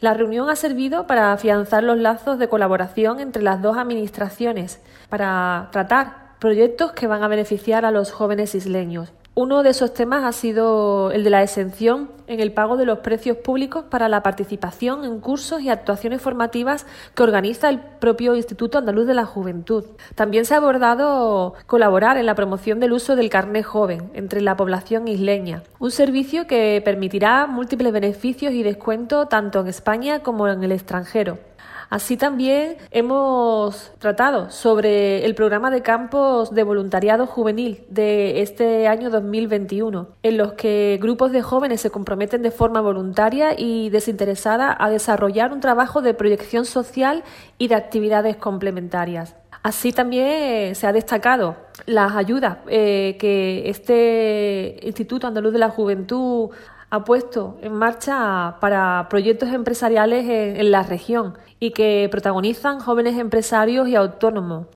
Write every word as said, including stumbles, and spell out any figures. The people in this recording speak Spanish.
La reunión ha servido para afianzar los lazos de colaboración entre las dos administraciones, para tratar proyectos que van a beneficiar a los jóvenes isleños. Uno de esos temas ha sido el de la exención en el pago de los precios públicos para la participación en cursos y actuaciones formativas que organiza el propio Instituto Andaluz de la Juventud. También se ha abordado colaborar en la promoción del uso del carné joven entre la población isleña, un servicio que permitirá múltiples beneficios y descuentos tanto en España como en el extranjero. Así también hemos tratado sobre el programa de campos de voluntariado juvenil de este año dos mil veintiuno, en los que grupos de jóvenes se comprometen de forma voluntaria y desinteresada a desarrollar un trabajo de proyección social y de actividades complementarias. Así también se ha destacado las ayudas eh, que este Instituto Andaluz de la Juventud ha puesto en marcha para proyectos empresariales en, en la región y que protagonizan jóvenes empresarios y autónomos.